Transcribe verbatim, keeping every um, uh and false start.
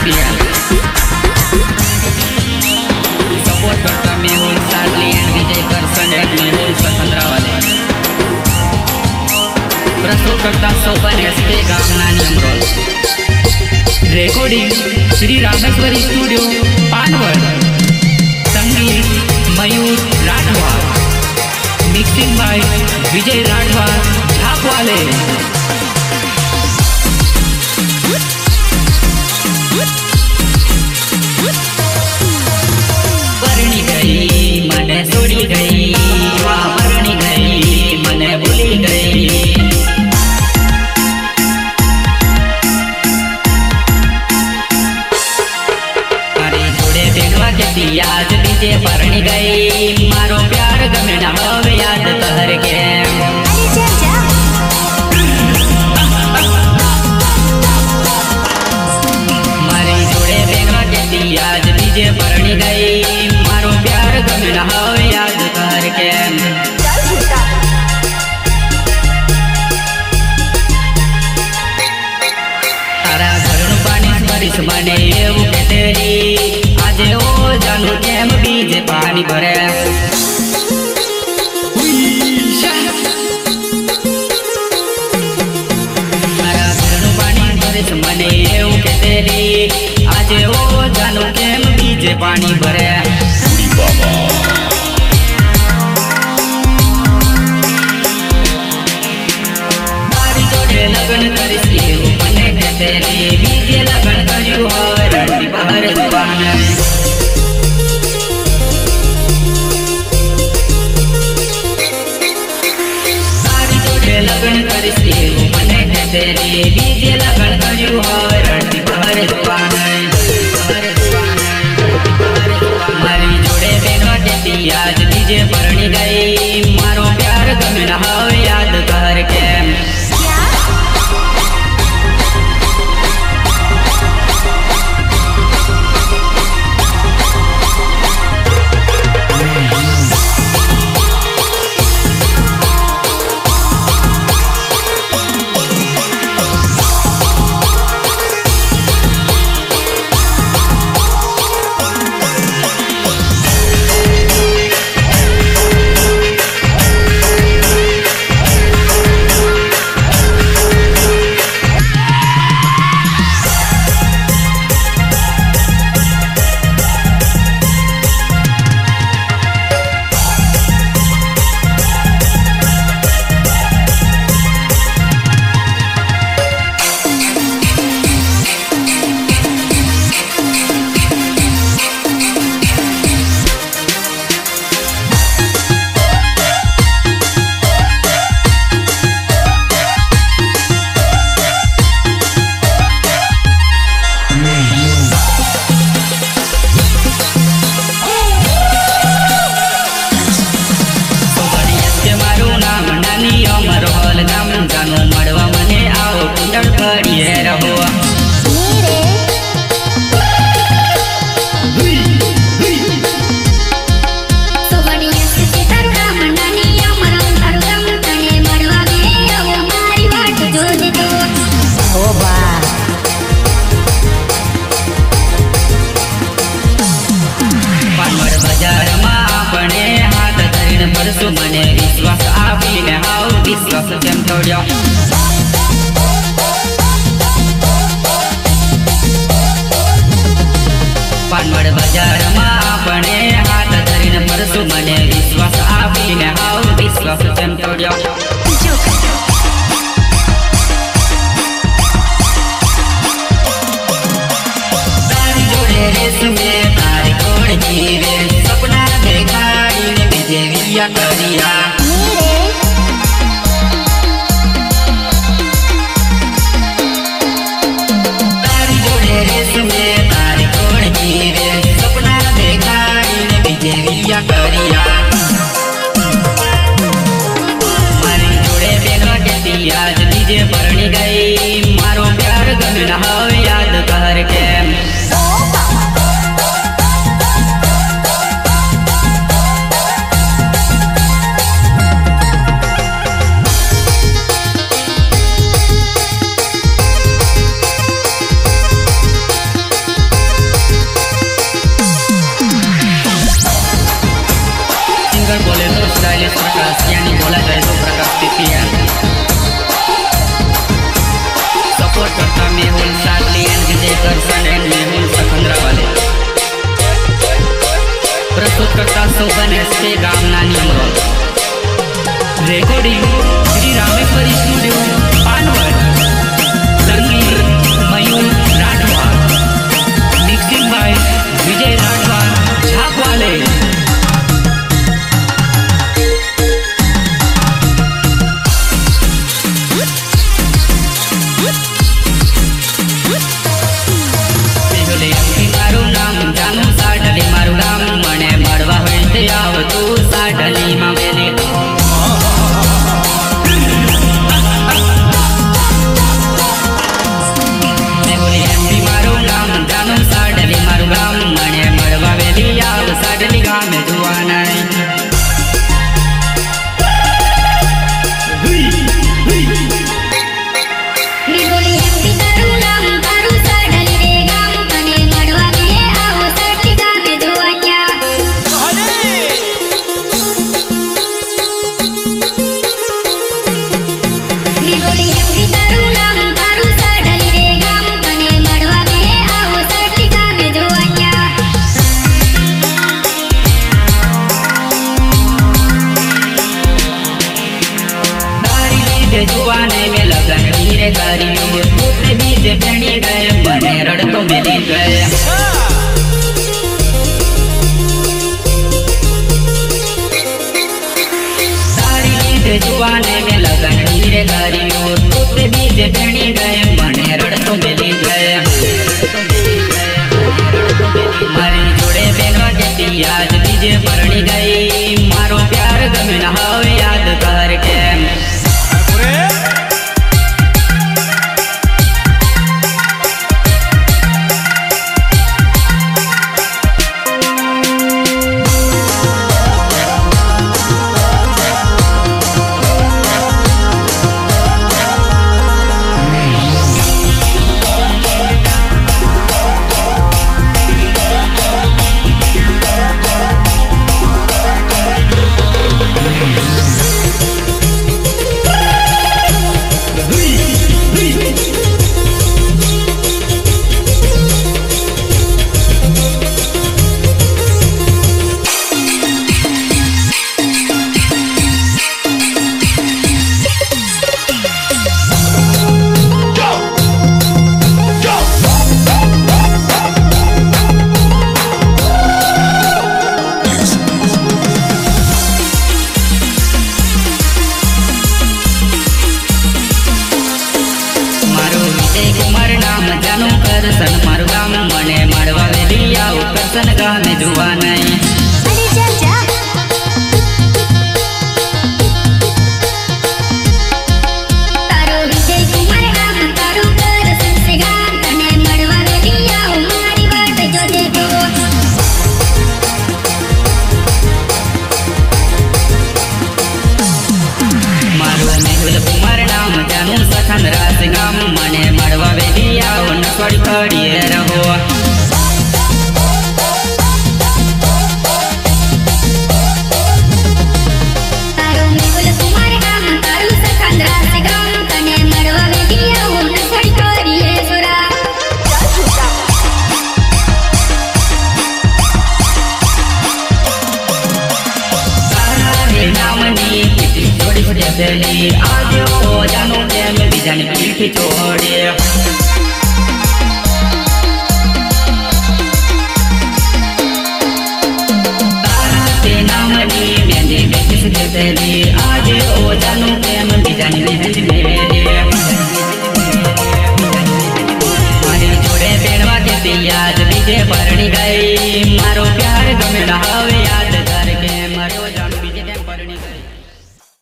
official support करता Mehul Sadli and Vijay Karsan and Mehul स्वतंत्रवाले प्रस्तुत करता सोपन एसपी गामनानी अमरोल रेकॉर्डिंग श्री रामेश्वरी स्टूडियो पानवड संगीत मयूर राठवा मिक्सिंग बाय विजय राठवा झापवाले परणी गई मने छोड़ी गई वाह परणी गई मने भूली गई अरे जोड़े देखवा के याद बीजे परणी गई मारो प्यार गमे ना हवे याद तहर के मारी जोड़े देखवा के याद बीजे परणी गई मारो प्यार गमे ना हवे याद तहर के तारा घरनु पानी स्मरिस मने एवं के तेरी आजे ओ जानू केम बीजे पानी भरे तारा घरनु पानी स्मरिस मने एवं के तेरी आजे ओ जानू केम बीजे पानी भरे तारी जोड़े लगन करिस एवं मने के तेरी बीजे लगन कर्यु होय रंडी बहर जुबान लगन करिस एवं मने के तेरी बीजे लगन कर्यु होय रंडी बहर जुबान मारी जोड़े बेनवा के याद बीजे परणी गई मारो प्यार गमे ना हवे याद कर के મને વિશ્વાસ આપીને આવ વિશ્વાસ કેમ તોડ્યો પાનવડ બજારમાં આપણે હાથ ધરીને ફરશું મને વિશ્વાસ આપીને આવ વિશ્વાસ કેમ તોડ્યો તારી જોડે રેસમે તારી કોણ જીવે સપના દેખાડીને બીજે વિયા કર્યા मारी जोड़े बेनवा के याद बीजे परणी गई मारो प्यार गमे ना हवे याद कर के जय प्रकाश तिथिया सपोर्ट करता मेहुल सादली एंड विजय करसन एंड मेहुल सखंद्रा वाले प्रस्तुत करता शोभन एसके गाम नानी अमरोल रेकॉर्डिंग श्री रामेश्वरी स्टूडियो पानवड संगीत मयूर राठवा मिक्सिंग बाय विजय राठवा झाकवाले जुआने में लगन हीरे करियो दूसरे बीच प्रेणी गए बने रड़कों में दी गए सारी ईद जुआने में लगन हीरे करियो दूसरे बीच प्रेणी गए बने रड़कों में दी गए मारी जोड़े बेनवा के याद दीजे परणी गई मारो प्यार गमे न हवे याद करके गाने जुआ नहीं मारो मेहुल कुमार नाम जानू सखंद्रा से गाम मने मड़वा वेलिया नकड़ी खड़ी रहो आज ओ जानू प्रेम बीजन पीठी छोड़े तारा नाम नी मेहंदी में किस तेरी आज ओ जानू प्रेम बीजन मेहंदी मेरे मारी जोड़े बेनवा के याद दीजे परणी गई मारो प्यार गमे न हवे याद